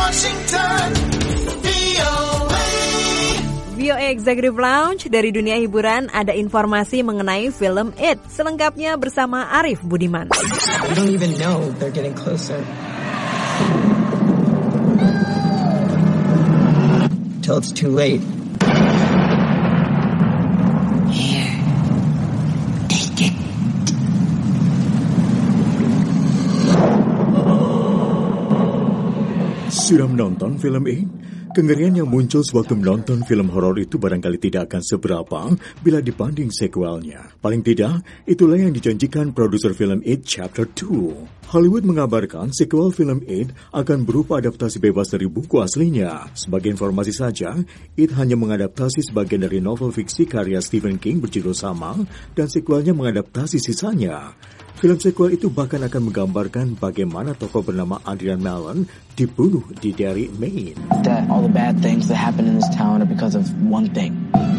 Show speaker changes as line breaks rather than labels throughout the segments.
Washington,
VOA Executive Lounge. Dari dunia hiburan ada informasi mengenai film It. Selengkapnya bersama Arif Budiman.
I don't even know they're getting closer. Till it's too late. Here, take it.
Sudah menonton film It? Kengerian yang muncul sewaktu menonton film horor itu barangkali tidak akan seberapa bila dibanding sequelnya. Paling tidak, itulah yang dijanjikan produser film It Chapter 2. Hollywood mengabarkan sequel film It akan berupa adaptasi bebas dari buku aslinya. Sebagai informasi saja, It hanya mengadaptasi sebagian dari novel fiksi karya Stephen King berjudul sama, dan sequelnya mengadaptasi sisanya. Film sequel itu bahkan akan menggambarkan bagaimana tokoh bernama Adrian Mallon dibunuh di Derry, Maine.
That all the bad things that happen in this town are because of one thing.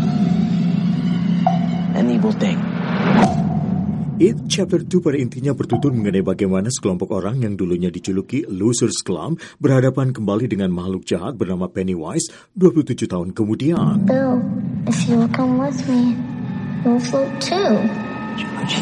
An evil thing.
It Chapter 2 pada intinya bertutur mengenai bagaimana sekelompok orang yang dulunya dijuluki Losers Club berhadapan kembali dengan makhluk jahat bernama Pennywise 27 tahun kemudian.
Bill, if you will come with me, you'll float too.
George.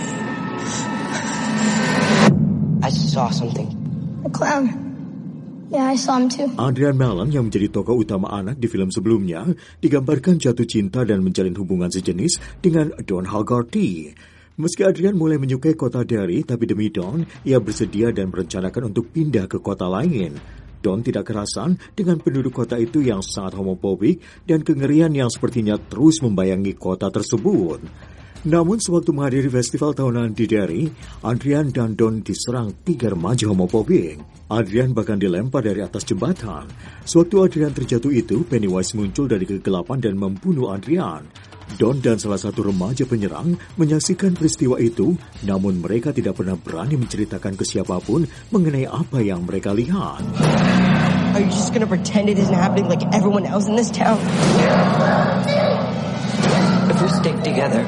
I saw something.
A clown. Yeah, I saw him too.
Adrian Mallon yang menjadi tokoh utama anak di film sebelumnya digambarkan jatuh cinta dan menjalin hubungan sejenis dengan Don Haggerty. Meski Adrian mulai menyukai kota Derry, tapi demi Don, ia bersedia dan merencanakan untuk pindah ke kota lain. Don tidak kerasan dengan penduduk kota itu yang sangat homofobik dan kengerian yang sepertinya terus membayangi kota tersebut. Namun sewaktu menghadiri festival tahunan di Derry, Adrian dan Don diserang 3 remaja homofobik. Adrian bahkan dilempar dari atas jembatan. Sewaktu Adrian terjatuh itu, Pennywise muncul dari kegelapan dan membunuh Adrian. Don dan salah satu remaja penyerang menyaksikan peristiwa itu, namun mereka tidak pernah berani menceritakan ke siapapun mengenai apa yang mereka lihat.
Are you just gonna pretend it isn't happening like everyone else in this town? If we stick together,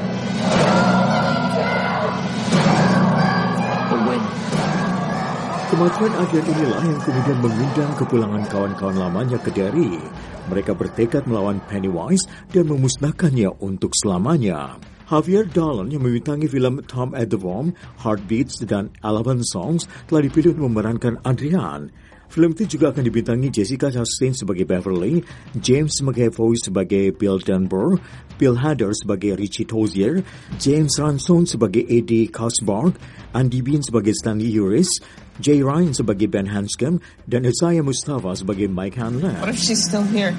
we'll win.
Kematian Adrian inilah yang kemudian mengundang kepulangan kawan-kawan lamanya ke Derry. Mereka bertekad melawan Pennywise dan memusnahkannya untuk selamanya. Javier Dolan yang membintangi film Tom at the Bomb, Heartbeats, dan 11 Songs telah dipilih untuk memerankan Adrian. Film itu juga akan dibintangi Jessica Chastain sebagai Beverly, James McAvoy sebagai Bill Dunbar, Bill Hader sebagai Richie Tozier, James Ransone sebagai Eddie Karsberg, Andy Bean sebagai Stanley Uris, Jay Ryan sebagai Ben Hanscom, dan Isaiah Mustafa sebagai Mike Hanlon.
What if she's still here?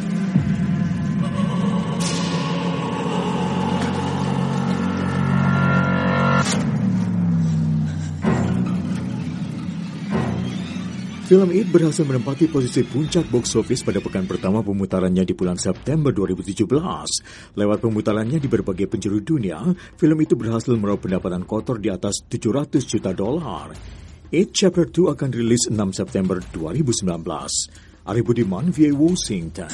Film It berhasil menempati posisi puncak box office pada pekan pertama pemutarannya di bulan September 2017. Lewat pemutarannya di berbagai penjuru dunia, film itu berhasil meraup pendapatan kotor di atas $700 juta. It Chapter 2 akan rilis 6 September 2019. Arif Budiman, VOA Washington.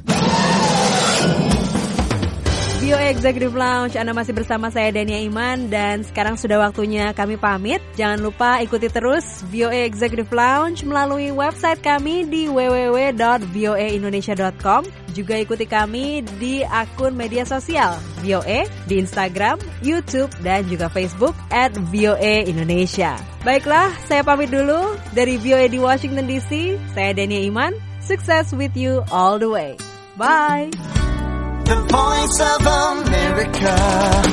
VOA Executive Lounge, Anda masih bersama saya Dania Iman, dan sekarang sudah waktunya kami pamit. Jangan lupa ikuti terus VOA Executive Lounge melalui website kami di www.voaindonesia.com. Juga ikuti kami di akun media sosial VOA di Instagram, YouTube, dan juga Facebook @VOA Indonesia. Baiklah, saya pamit dulu dari VOA di Washington DC. Saya Dania Iman. Success with you all the way. Bye.
The Voice of America.